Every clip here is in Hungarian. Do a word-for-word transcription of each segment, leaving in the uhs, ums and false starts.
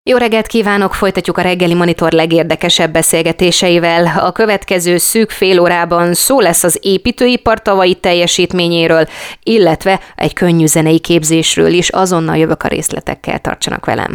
Jó reggelt kívánok, folytatjuk a Reggeli Monitor legérdekesebb beszélgetéseivel. A következő szűk fél órában szó lesz az építőipar tavalyi teljesítményéről, illetve egy könnyű zenei képzésről is. Azonnal jövök a részletekkel, tartsanak velem.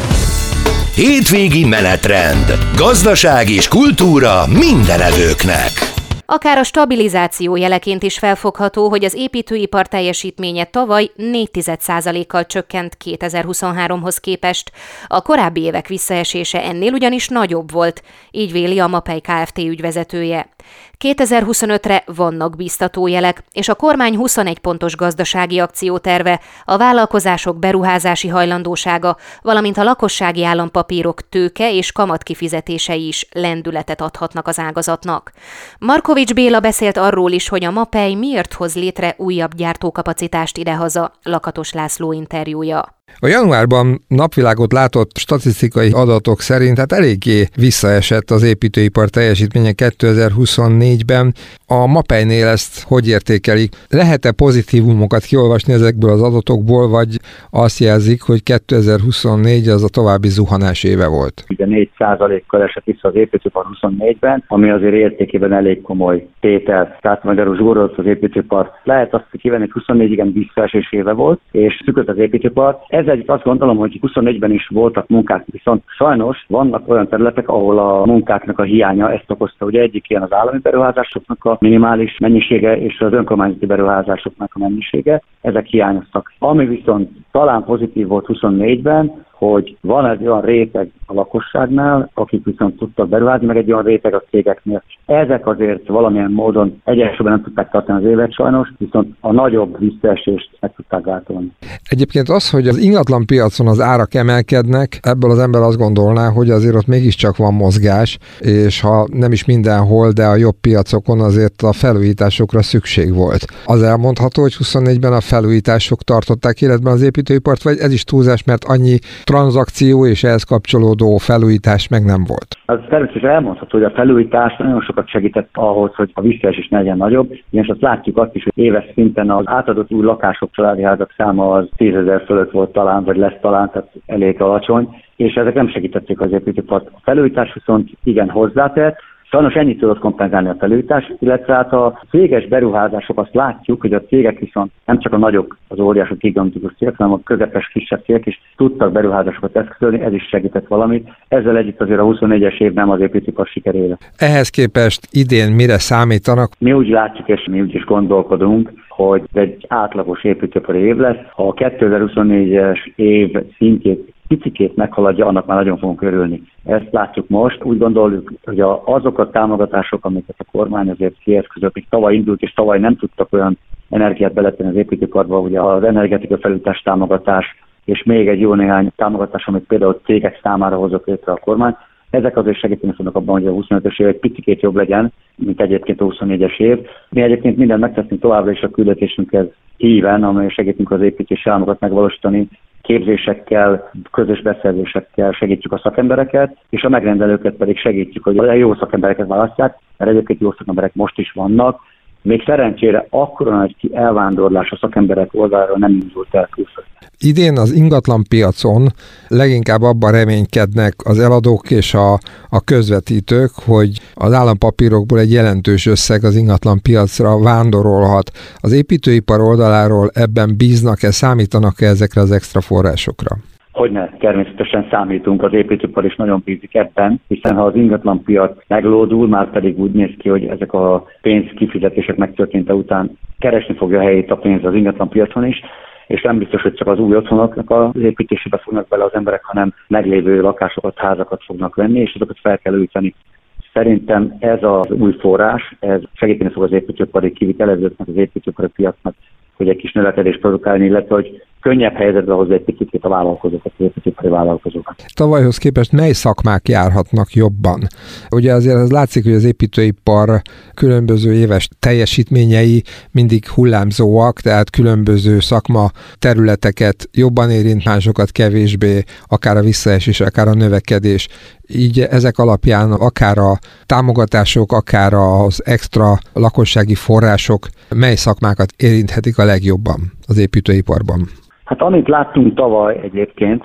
Hétvégi menetrend. Gazdaság és kultúra minden evőknek. Akár a stabilizáció jeleként is felfogható, hogy az építőipar teljesítménye tavaly négy egész egy százalékkal csökkent kétezer-huszonháromhoz képest. A korábbi évek visszaesése ennél ugyanis nagyobb volt, így véli a Mapei Kft. Ügyvezetője. kétezer-huszonötre vannak bíztató jelek, és a kormány huszonegy pontos gazdasági akcióterve, a vállalkozások beruházási hajlandósága, valamint a lakossági állampapírok tőke és kamat kifizetései is lendületet adhatnak az ágazatnak. Markovics Béla beszélt arról is, hogy a Mapei miért hoz létre újabb gyártókapacitást idehaza, Lakatos László interjúja. A januárban napvilágot látott statisztikai adatok szerint hát eléggé visszaesett az építőipar teljesítménye kétezer-huszonnégyben. A Mapeinél ezt hogy értékelik? Lehet-e pozitívumokat kiolvasni ezekből az adatokból, vagy azt jelzik, hogy kétezer-huszonnégy az a további zuhanás éve volt? Ugye négy százalékkal esett vissza az építőipar huszonnégyben, ami azért értékében elég komoly tétel. Tehát magyarul zsúrolt az építőipar. Lehet azt kivenni, hogy huszonnégy igen visszaesés éve volt, és szűkült az építőipar. Ez egyik azt gondolom, hogy huszonnégyben is voltak munkák, viszont sajnos vannak olyan területek, ahol a munkáknak a hiánya ezt okozta. Ugye egyik ilyen az állami beruházásoknak a minimális mennyisége és az önkormányzati beruházásoknak a mennyisége, ezek hiányoztak. Ami viszont talán pozitív volt huszonnégyben, hogy van egy olyan réteg a lakosságnál, akik viszont tudtak beruházni, meg egy olyan réteg a cégeknél. Ezek azért valamilyen módon egyensúlyban nem tudták tartani az évet sajnos, viszont a nagyobb visszaesést meg tudták gátolni. Egyébként az, hogy az ingatlan piacon az árak emelkednek, ebből az ember azt gondolná, hogy azért ott mégiscsak van mozgás, és ha nem is mindenhol, de a jobb piacokon azért a felújításokra szükség volt. Az elmondható, hogy huszonnégyben a felújítások tartották életben az építőipart, vagy ez is túlzás, mert annyi tranzakció és ehhez kapcsolódó felújítás meg nem volt? Az természetesen elmondható, hogy a felújítás nagyon sokat segített ahhoz, hogy a visszaesés ne legyen nagyobb, és azt látjuk azt is, hogy éves szinten az átadott új lakások, családi házak száma az tízezer fölött volt talán, vagy lesz talán, tehát elég alacsony, és ezek nem segítették az építőipart. A felújítás viszont igen hozzátett. Sajnos ennyit tudott kompenzálni a felújítás, illetve hát a céges beruházások, azt látjuk, hogy a cégek viszont nem csak a nagyok, az óriások, gigantikus cégek, hanem a közepes, kisebb cégek is tudtak beruházásokat eszközölni, ez is segített valamit. Ezzel együtt azért a huszonnégyes év nem az építőipar sikerére. Ehhez képest idén mire számítanak? Mi úgy látjuk, és mi úgy is gondolkodunk, hogy egy átlagos építőipari év lesz. Ha a kétezer-huszonnégyes év szintjét picikét meghaladja, annak már nagyon fogunk örülni. Ezt látjuk most. Úgy gondoljuk, hogy a, azok a támogatások, amiket a kormány azért kieszközött, még tavaly indult, és tavaly nem tudtak olyan energiát beletenni az építőiparba, ugye az energetikai felújítás támogatás, és még egy jó néhány támogatás, amit például cégek számára hozott létre a kormány. Ezek azért segíteni fognak abban, hogy a huszonötös év egy picikét jobb legyen, mint egyébként a huszonnégyes év. Mi egyébként mindent megteszünk továbbra is a küldetésünkhez híven, amely segítünk az építési államokat megvalósítani, képzésekkel, közös beszerzésekkel segítjük a szakembereket, és a megrendelőket pedig segítjük, hogy a jó szakembereket választják, mert egyébként jó szakemberek most is vannak. Még szerencsére akkora nagy elvándorlás a szakemberek oldaláról nem indult el külföldre. Idén az ingatlan piacon leginkább abban reménykednek az eladók és a, a közvetítők, hogy az állampapírokból egy jelentős összeg az ingatlan piacra vándorolhat. Az építőipar oldaláról ebben bíznak-e, számítanak-e ezekre az extra forrásokra? Hogyne, természetesen számítunk, az építőipar is nagyon bízik ebben, hiszen ha az ingatlanpiac meglódul, már pedig úgy néz ki, hogy ezek a pénzkifizetések megtörténte után keresni fogja a helyét a pénz az ingatlanpiacon is, és nem biztos, hogy csak az új otthonoknak az építésébe fognak bele az emberek, hanem meglévő lakásokat, házakat fognak venni, és azokat fel kell újítani. Szerintem ez az új forrás, ez segíteni fog az építőipari kivitelezőknek, az építőipari piacnak, hogy egy kis növekedést produkálni, illetve hogy könnyebb helyzetbe hozni egy picit a vállalkozókat, az építőipari vállalkozókat. Tavalyhoz képest mely szakmák járhatnak jobban? Ugye azért az látszik, hogy az építőipar különböző éves teljesítményei mindig hullámzóak, tehát különböző szakma területeket jobban érint, másokat kevésbé, akár a visszaesés, akár a növekedés. Így ezek alapján akár a támogatások, akár az extra lakossági források mely szakmákat érinthetik a legjobban az építőiparban? Hát amit láttunk tavaly egyébként,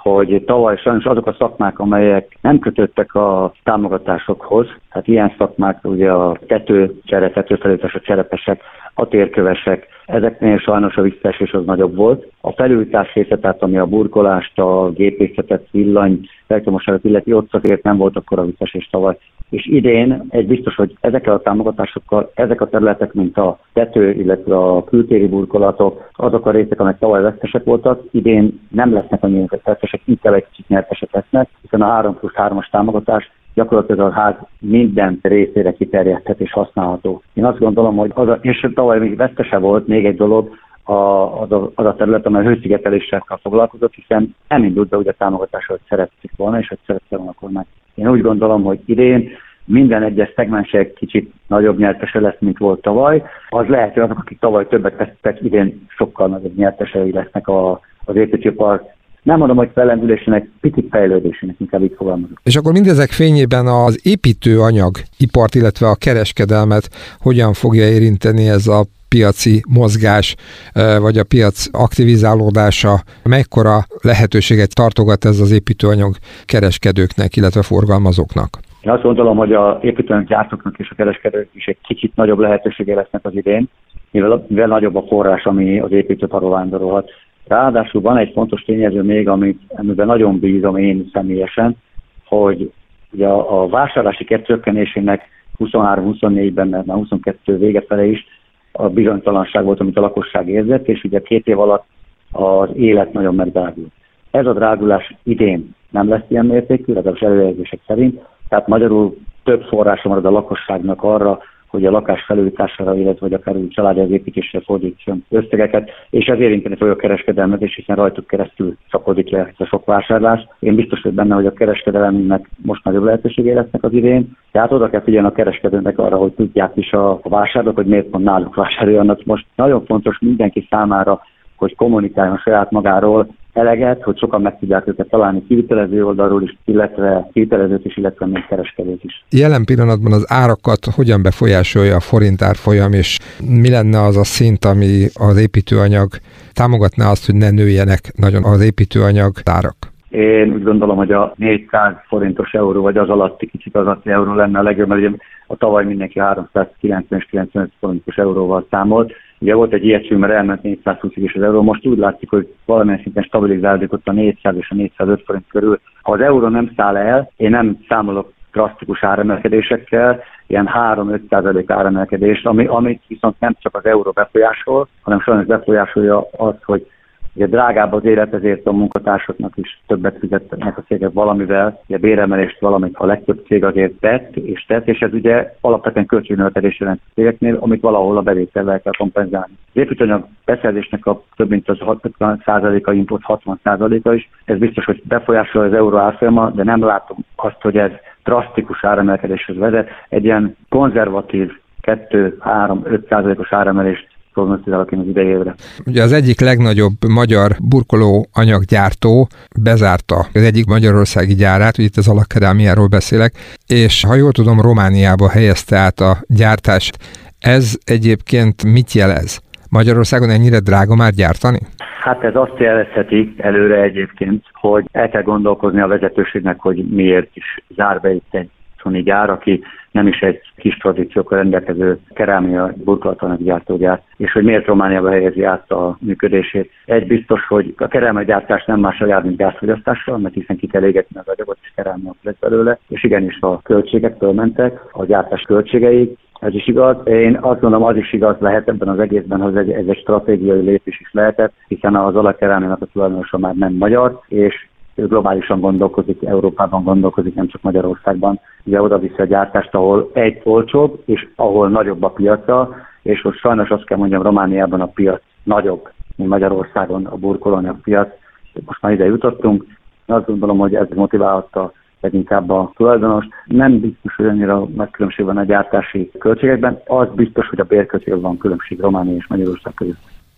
hogy tavaly sajnos azok a szakmák, amelyek nem kötöttek a támogatásokhoz, hát ilyen szakmák ugye a tetőcsere, tetőfelületes, a cserepesek, a térkövesek, ezeknél sajnos a visszaesés az nagyobb volt. A felújítás része, tehát ami a burkolást, a gépészetet, villany, elektromosságot illeti, ott azért nem volt akkor a visszaesés tavaly. És idén egy biztos, hogy ezekkel a támogatásokkal ezek a területek, mint a tető, illetve a kültéri burkolatok, azok a részek, amelyek tavaly vesztesek voltak, idén nem lesznek annyira vesztesek, inkább egy kicsit nyertesek lesznek, hiszen a három plusz hármas támogatás gyakorlatilag a ház minden részére kiterjedhet és használható. Én azt gondolom, hogy az a, és tavaly még vesztese volt, még egy dolog, a, az, a, az a terület, amely hőszigeteléssel foglalkozott, hiszen nem indult be úgy a támogatás, hogy szerették volna, és hogy szerették volna a kormány. Én úgy gondolom, hogy idén minden egyes szegmens egy kicsit nagyobb nyertese lesz, mint volt tavaly. Az lehet, hogy azok, akik tavaly többet tettek, idén sokkal nagyobb nyertesei lesznek a, az építőipar. Nem mondom, hogy fellendülésének, picit fejlődésének, inkább így fogalmazok. És akkor mindezek fényében az építőanyag ipart, illetve a kereskedelmet hogyan fogja érinteni ez a piaci mozgás, vagy a piac aktivizálódása, mekkora lehetőséget tartogat ez az építőanyag kereskedőknek, illetve forgalmazóknak? Én azt gondolom, hogy az építőanyag gyártóknak és a kereskedők is egy kicsit nagyobb lehetősége lesznek az idén, mivel, mivel nagyobb a forrás, ami az építőiparról vándorolhat. Ráadásul van egy fontos tényező még, amit, amiben nagyon bízom én személyesen, hogy ugye a, a vásárlási kert csökkenésének huszonhárom-huszonnégyben, mert már huszonkettő vége fele is a bizonytalanság volt, amit a lakosság érzett, és ugye két év alatt az élet nagyon megdrágult. Ez a drágulás idén nem lesz ilyen mértékű, legalábbis előjelzések szerint, tehát magyarul több forrása marad a lakosságnak arra, hogy a lakás felújítására, illetve vagy akár úgy családi az építésre fordítson összegeket, és ez érinteni fogja a kereskedelmet, és hiszen rajtuk keresztül szapodik le a sok vásárlás. Én biztos vagyok benne, hogy a kereskedelemnek most nagyobb lehetőségé lesznek az idén. Tehát oda kell figyelni a kereskedőnek arra, hogy tudják is a vásárlók, hogy miért pont náluk vásároljanak. Most nagyon fontos mindenki számára, hogy kommunikáljon saját magáról eleget, hogy sokan meg tudják őket találni kivitelező oldalról is, illetve kivitelezőt is, illetve még kereskedőt is. Jelen pillanatban az árakat hogyan befolyásolja a forint árfolyam, és mi lenne az a szint, ami az építőanyag támogatná azt, hogy ne nőjenek nagyon az építőanyag árak? Én úgy gondolom, hogy a négyszáz forintos euró, vagy az alatti kicsit az alatti euró lenne a legjobb, mert ugye a tavaly mindenki háromszázkilencven és kilencvenöt forintos euróval számolt. Ugye volt egy ilyeség, mert elment négyszázhúszig is az euró, most úgy látszik, hogy valamilyen szinten stabilizálódik ott a négyszáz és a négyszázöt forint körül. Ha az euró nem száll el, én nem számolok drasztikus áremelkedésekkel, ilyen három-öt százalék áremelkedés, ami, amit viszont nem csak az euró befolyásol, hanem sajnos befolyásolja az, hogy ugye drágább az élet, ezért a munkatársaknak is többet fizetnek a cégek valamivel, ugye béremelést valamit a legtöbb cég azért tett és tett, és ez ugye alapvetően költségnövekedés jelent a cégeknél, amit valahol a bevétellel kell kompenzálni. Az építőanyag beszerzésnek a több mint az hatvan százaléka import, hatvan százaléka is, ez biztos, hogy befolyásolja az euró árfolyama, de nem látom azt, hogy ez drasztikus áremelkedéshez vezet. Egy ilyen konzervatív kettő-három-öt százalékos áremelést prognosztizálok én az idei évre. Ugye az egyik legnagyobb magyar burkoló anyaggyártó bezárta az egyik magyarországi gyárát, ugye itt az Alakkerámiáról beszélek, és ha jól tudom, Romániába helyezte át a gyártást. Ez egyébként mit jelez? Magyarországon ennyire drága már gyártani? Hát ez azt jelezheti előre egyébként, hogy el kell gondolkozni a vezetőségnek, hogy miért is zár be itt egy otthoni gyár, aki nem is egy kis tradíciókkal rendelkező kerámia burkolatanyaggyártógyár, és hogy miért Romániába helyezi át a működését. Egy biztos, hogy a kerámiagyártás nem mással jár, mint gázfogyasztással, mert hiszen ki kell égetni az anyagot, és kerámia lesz belőle, és igenis a költségek fölmentek, a gyártás költségei, ez is igaz. Én azt gondolom, az is igaz lehet ebben az egészben, hogy ez egy, ez egy stratégiai lépés is lehetett, hiszen az Alakkerámiának a tulajdonosa már nem magyar, és ő globálisan gondolkozik, Európában gondolkozik, nem csak Magyarországban. Ugye oda viszi a gyártást, ahol egy olcsóbb, és ahol nagyobb a piaca, és most sajnos azt kell mondjam, Romániában a piac nagyobb, mint Magyarországon a burkolóanyag piac. Most már ide jutottunk. Azt gondolom, hogy ez motiválhatta leginkább a tulajdonost. Nem biztos, hogy annyira nagy különbség van a gyártási költségekben, az biztos, hogy a bérköltségben van különbség Románia és Magyarország között.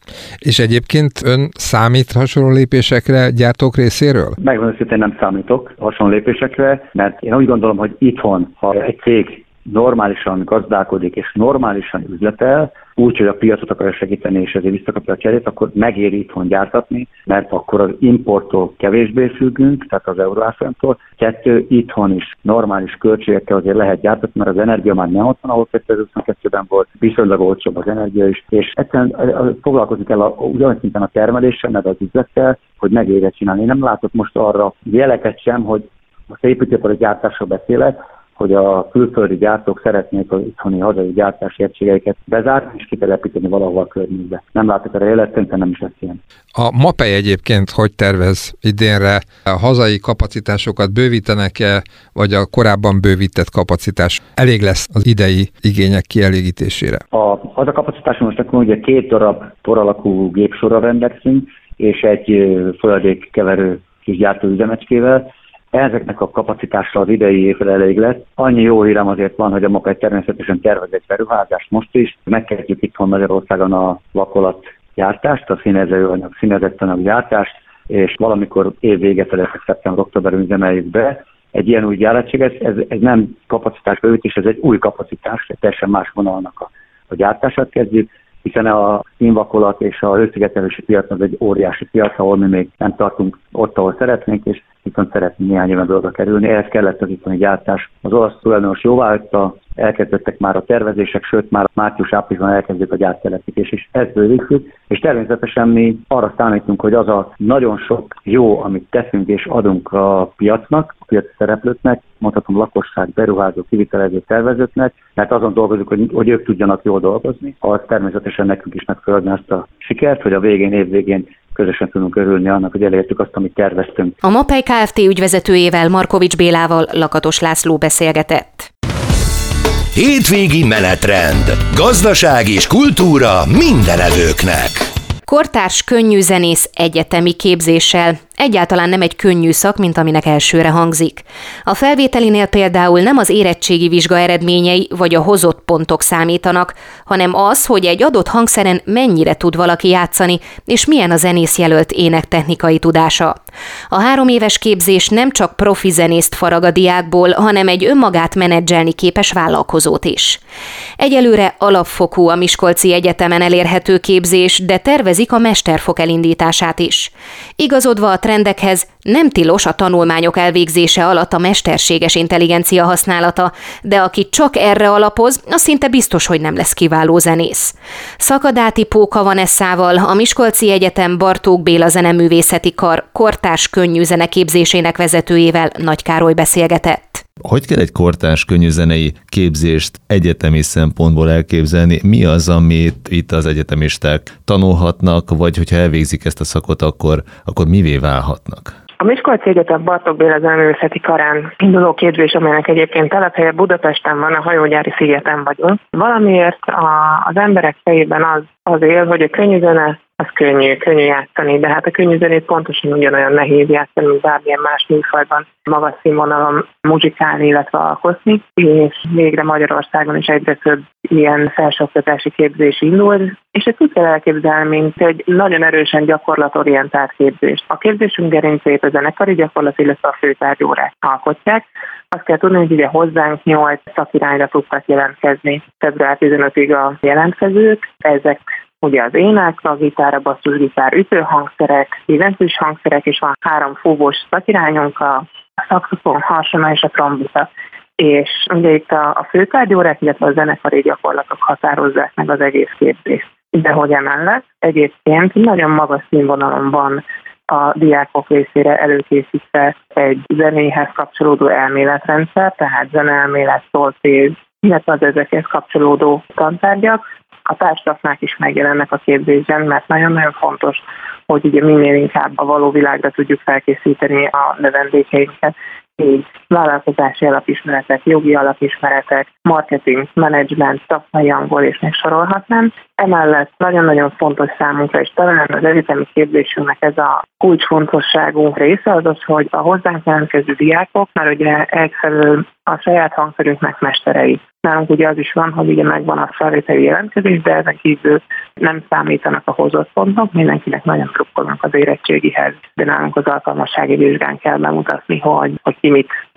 És egyébként ön számít hasonló lépésekre gyártók részéről? Megmondom, hogy én nem számítok hasonló lépésekre, mert én úgy gondolom, hogy itthon, ha egy cég normálisan gazdálkodik és normálisan üzletel, úgy, hogy a piacot akarja segíteni, és ezért visszakapja a cserét, akkor megéri itthon gyártatni, mert akkor az importtól kevésbé függünk, tehát az euróárfolyamtól. Kettő, itthon is normális költségekkel azért lehet gyártatni, mert az energia már nem ott van, ahol kétezer-huszonkettőben volt, viszonylag olcsóbb az energia is, és egyszerűen foglalkozni kell a, ugyanaz szinten a termeléssel, meg az üzlettel, hogy megérje csinálni. Én nem látok most arra jeleket sem, hogy most építőipari gyártásról beszélek, hogy a külföldi gyártók szeretnék az itthoni hazai gyártási egységeiket bezárni és kitelepíteni valahol a környékbe. Nem látok erre jelet, szerintem nem is lesz ilyen. A MAPEI egyébként hogy tervez idénre? A hazai kapacitásokat bővítenek-e, vagy a korábban bővített kapacitás elég lesz az idei igények kielégítésére? A, az a kapacitás most akkor ugye két darab poralakú gépsorral rendelkezünk, és egy folyadékkeverő kis gyártóüzemecskével. Ezeknek a kapacitásra az idei évre elég lesz. Annyi jó hírem azért van, hogy a MAPEI természetesen tervez egy beruházást most is. Megkezdjük itthon Magyarországon a vakolatgyártást, a színezőanyag, színezett anyag gyártást, és valamikor év vége felé, szeptember-októberben üzemeljük be. Egy ilyen új gyártség, ez, ez, ez nem kapacitásbővítés, ez egy új kapacitás, egy teljesen más vonalnak a, a gyártását kezdjük, hiszen a színvakolat és a hőszigetelési piac az egy óriási piac, ahol mi még nem tartunk ott, ahol szeretnénk, és viszont szeretnénk néhány éven oda kerülni. Ehhez kellett az itthoni gyártás. Az olasz tulajdonos jóváhagyta, elkezdődtek már a tervezések, sőt már március-áprilisban elkezdődött a gyártelepítés, és ezt bővítjük, és természetesen mi arra számítunk, hogy az a nagyon sok jó, amit teszünk és adunk a piacnak, a piaci szereplőknek, mondhatom lakosság, beruházó, kivitelező, tervezőknek, mert azon dolgozunk, hogy, hogy ők tudjanak jól dolgozni, az természetesen nekünk is meg kell adni azt a sikert, hogy a végén, év végén közösen tudunk örülni annak, hogy elértük azt, amit terveztünk. A MAPEI Kft. Ügyvezetőjével, Markovics Bélával Lakatos László beszélgetett. Hétvégi menetrend. Gazdaság és kultúra mindenevőknek. Kortárs könnyű zenész egyetemi képzéssel. Egyáltalán nem egy könnyű szak, mint aminek elsőre hangzik. A felvételinél például nem az érettségi vizsga eredményei vagy a hozott pontok számítanak, hanem az, hogy egy adott hangszeren mennyire tud valaki játszani, és milyen a zenészjelölt énektechnikai tudása. A három éves képzés nem csak profi zenészt farag a diákból, hanem egy önmagát menedzselni képes vállalkozót is. Egyelőre alapfokú a Miskolci Egyetemen elérhető képzés, de tervezik a mesterfok elindítását is. Igazodva a trendekhez nem tilos a tanulmányok elvégzése alatt a mesterséges intelligencia használata, de aki csak erre alapoz, az szinte biztos, hogy nem lesz kiváló zenész. Szakadáti Póka Vanesszával, a Miskolci Egyetem Bartók Béla Zeneművészeti Kar kortárs könnyű zeneképzésének vezetőjével Nagy Károly beszélgetett. Hogy kell egy kortárs könnyűzenei képzést egyetemi szempontból elképzelni? Mi az, amit itt az egyetemisták tanulhatnak, vagy hogyha elvégzik ezt a szakot, akkor, akkor mivé válhatnak? A Miskolci Egyetem Bartók Béla Zeneművészeti Karán induló képzés, amelynek egyébként telephelye Budapesten van, a Hajógyári szigeten vagyunk. Valamiért a, az emberek fejében az, az él, hogy a könnyű zene az könnyű, könnyű játszani, de hát a könnyű zenét pontosan ugyanolyan nehéz játszani, mint bármilyen más műfajban magas színvonalon muzsikálni, illetve alkotni, és végre Magyarországon is egyre több ilyen felsőoktatási képzés indul, és ezt úgy kell elképzelni, mint egy nagyon erősen gyakorlatorientált képzés. A képzésünk gerincét a zenekari gyakorlat, illetve a főtárgyórák alkotják. Azt kell tudni, hogy ugye hozzánk nyolc szakirányra tudtak jelentkezni február tizenötödikéig a jelentkezők. Ezek ugye az ének, a gitár, a basszusgitár, ütőhangszerek, billentyűs hangszerek, és van három fúvós szakirányunk, a szaxofon, harsona és a trombita. És ugye itt a, a főtárgyórák, illetve a zenekari gyakorlatok határozzák meg az egész képzést. De hogy emellett egyébként nagyon magas színvonalon van a diákok részére előkészítve egy zenéhez kapcsolódó elméletrendszer, tehát zeneelmélet, szolféz, illetve az ezekhez kapcsolódó tantárgyak. A társadalmak is megjelennek a képzésben, mert nagyon-nagyon fontos, hogy ugye minél inkább a való világra tudjuk felkészíteni a növendékeinket, így vállalkozási alapismeretek, jogi alapismeretek, marketing, menedzsment, szakmai angol, és még sorolhatnám. Emellett nagyon-nagyon fontos számunkra, és talán az egyetemi képzésünknek ez a kulcsfontosságú része az az, hogy a hozzánk jelentkező diákok, mert ugye egyfelől a saját hangszerünknek mesterei. Nálunk ugye az is van, hogy ugye megvan a felvételi jelentkezés, de ezen kívül nem számítanak a hozott pontok, mindenkinek nagyon trukkolnak az érettségihez, de nálunk az alkalmassági vizsgán kell bemutatni, hogy, hogy ki mit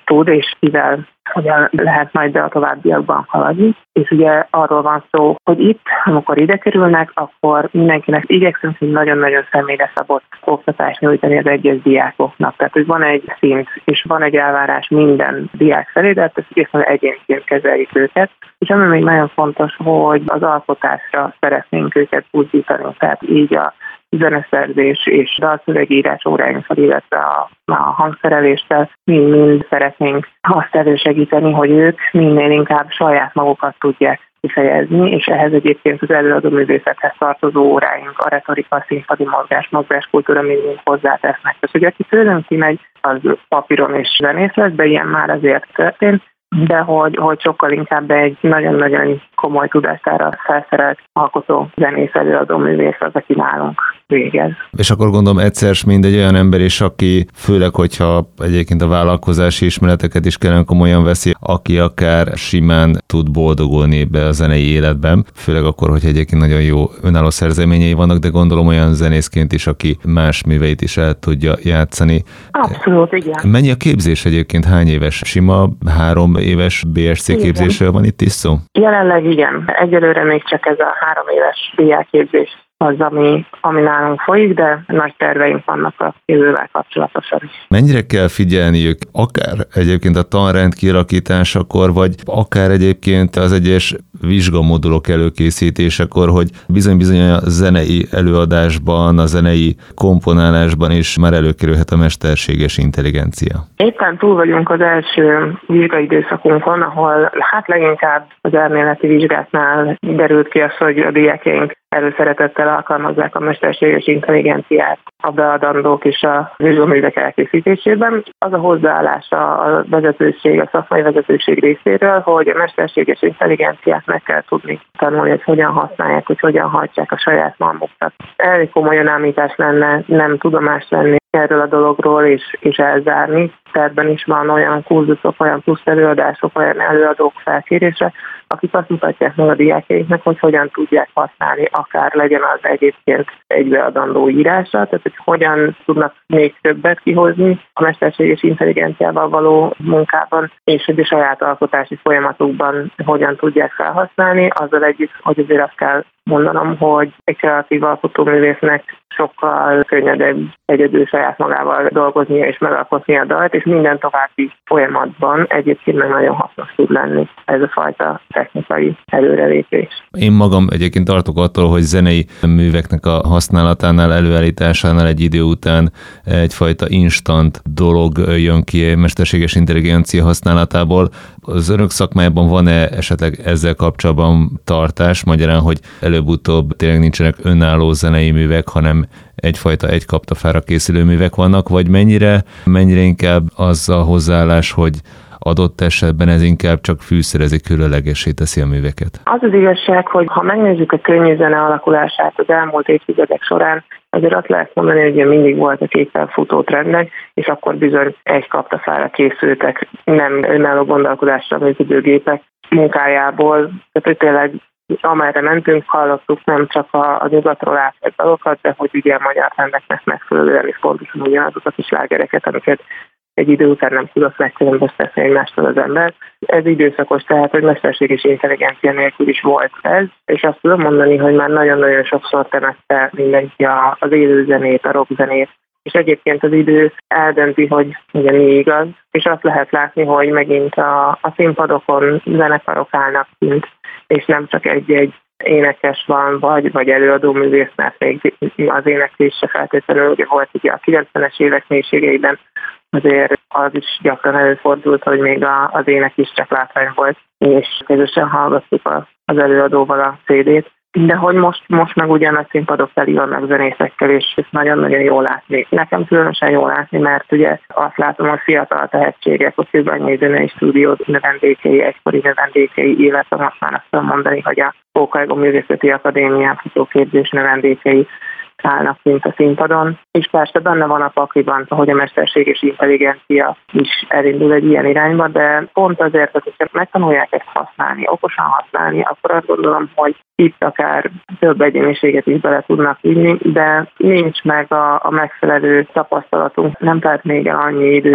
tud, és kivel hogyan lehet majd be a továbbiakban haladni. És ugye arról van szó, hogy itt, amikor ide kerülnek, akkor mindenkinek igyekszünk, hogy nagyon-nagyon személyre szabott oktatást nyújtani az egyes diákoknak. Tehát, hogy van egy szint, és van egy elvárás minden diák felé, de ezt egészen egyénként kezeljük őket. És ami még nagyon fontos, hogy az alkotásra szeretnénk őket buzdítani. Tehát így a zeneszerzés és dalszövegírás óráinkkal, illetve a, a hangszereléssel mind-mind szeretnénk azt elősegíteni, hogy ők minél inkább saját magukat tudják kifejezni, és ehhez egyébként az előadó művészethez tartozó óráink, a retorika, a színpadi mozgás, mozgáskultúra mind-mind hozzátesznek. Tehát, hogy aki tőlünk kimegy, az papíron és zenész lesz, de ilyen már azért történt, de hogy, hogy sokkal inkább egy nagyon-nagyon komoly tudására felszerelt alkotó zenész előadó művész az, aki nálunk végez. És akkor gondolom egyszer mind egy olyan ember is, aki főleg, hogyha egyébként a vállalkozási ismereteket is kellene komolyan veszi, aki akár simán tud boldogulni be a zenei életben, főleg akkor, hogy egyébként nagyon jó önálló szerzeményei vannak, de gondolom olyan zenészként is, aki más műveit is el tudja játszani. Abszolút, igen. Mennyi a képzés egyébként? Hány éves? Sima három éves bé es cé képzésről van itt is szó? Jelenleg igen. Egyelőre még csak ez a három éves bé á képzés az, ami, ami nálunk folyik, de nagy terveink vannak a jövővel kapcsolatosan is. Mennyire kell figyelniük, akár egyébként a tanrend kialakításakor, vagy akár egyébként az egyes vizsgamodulok előkészítésekor, hogy bizony-bizony a zenei előadásban, a zenei komponálásban is már előkerülhet a mesterséges intelligencia? Éppen túl vagyunk az első vizsgai időszakunkon, ahol hát leginkább az elméleti vizsgáknál derült ki az, hogy a diákjaink előszeretettel alkalmazzák a mesterséges intelligenciát a beadandók és a vizsgaművek elkészítésében. Az a hozzáállás a vezetőség, a szakmai vezetőség részéről, hogy a mesterséges intelligenciát meg kell tudni tanulni, hogy hogyan használják, hogy hogyan hajtsák a saját malmukat. Elég komoly önállítás lenne nem tudomást venni erről a dologról és, és elzárni. Tervben is van olyan kurzusok, olyan plusz előadások, olyan előadók felkérése, akik azt mutatják meg a diákjaiknak, hogy hogyan tudják használni, akár legyen az egyébként egy beadandó írása, tehát hogy hogyan tudnak még többet kihozni a mesterséges intelligenciával való munkában, és hogy a saját alkotási folyamatukban hogyan tudják felhasználni, azzal együtt, hogy azért azt kell mondanom, hogy egy kreatív alkotóművésznek sokkal könnyedebb egyedül saját magával dolgoznia és megalkotni a dalt, és minden további folyamatban egyébként meg nagyon hasznos tud lenni ez a fajta technikai előrelépés. Én magam egyébként tartok attól, hogy zenei műveknek a használatánál, előállításánál egy idő után egyfajta instant dolog jön ki mesterséges intelligencia használatából. Az önök szakmájában van-e esetleg ezzel kapcsolatban tartás, magyarán, hogy előbb-utóbb tényleg nincsenek önálló zenei művek, hanem egyfajta egy kaptafára készülő művek vannak, vagy mennyire, mennyire inkább az a hozzáállás, hogy adott esetben ez inkább csak fűszerezi, különlegessé teszi a műveket? Az az igazság, hogy ha megnézzük a könnyű zene alakulását az elmúlt évtizedek során, azért azt lehet mondani, hogy mindig voltak éppen futó trendek, és akkor bizony egy kaptafára készültek, nem önálló gondolkodásra működő gépek munkájából, tehát hogy tényleg amerre mentünk, hallottuk nem csak a, a nyugatról átvett dalokat, de hogy ugye a magyar trendeknek megfelelően is pontosan ugyanazokat is slágereket, amiket egy idő után nem tudott megkülönböztetni egymástól az ember. Ez időszakos, tehát, hogy mesterséges intelligencia nélkül is volt ez, és azt tudom mondani, hogy már nagyon-nagyon sokszor temette mindenki az élőzenét, a rockzenét, és egyébként az idő eldönti, hogy ugye mi igaz, és azt lehet látni, hogy megint a, a színpadokon zenekarok állnak kint, és nem csak egy-egy énekes van, vagy, vagy előadó művész, mert még az éneklés se feltétlenül ugye volt ugye a kilencvenes évek mélységeiben, azért az is gyakran előfordult, hogy még a, az ének is csak látvány volt, és közösen hallgattuk a, az előadóval a cé dét. De hogy most, most meg ugyan a színpadok teli vannak zenészekkel, és ezt nagyon-nagyon jól látni. Nekem különösen jól látni, mert ugye azt látom, hogy fiatal tehetségek, a Kőbányai Zenei Stúdió növendékei, egykori növendékei, illetve most már azt tudom mondani, hogy a Pókajgó Művészeti Akadémián futóképzés növendékei állnak kint a színpadon, és persze benne van a pakliban, hogy a mesterséges intelligencia is elindul egy ilyen irányba, de pont azért, hogy megtanulják ezt használni, okosan használni, akkor azt gondolom, hogy itt akár több egyéniséget is bele tudnak vinni, de nincs meg a, a megfelelő tapasztalatunk, nem telt még el annyi idő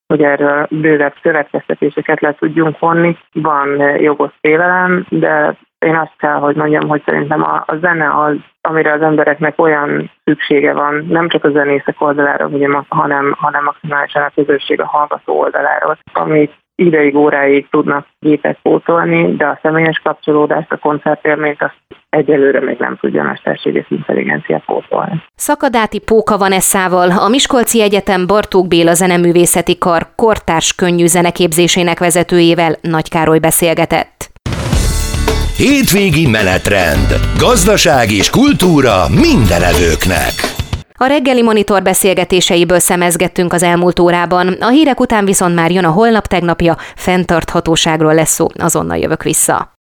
hogy erről bővebb következtetéseket le tudjunk vonni. Van jogos félelem, de én azt kell, hogy mondjam, hogy szerintem a, a zene az, amire az embereknek olyan szüksége van, nem csak a zenészek oldaláról, ugye, hanem, hanem maximálisan a közösség a hallgató oldaláról, amit ideig, óráig tudnak gépet pótolni, de a személyes kapcsolódást, a koncertélményt azt egyelőre még nem tudja a mesterséges intelligencia pótolni. Szakadáti Póka Vanesszával, a Miskolci Egyetem Bartók Béla Zeneművészeti Kar kortárs könnyű zeneképzésének vezetőjével Nagy Károly beszélgetett. Hétvégi menetrend. Gazdaság és kultúra mindenevőknek. A reggeli monitor beszélgetéseiből szemezgettünk az elmúlt órában, a hírek után viszont már jön a holnap tegnapja, fenntarthatóságról lesz szó, azonnal jövök vissza.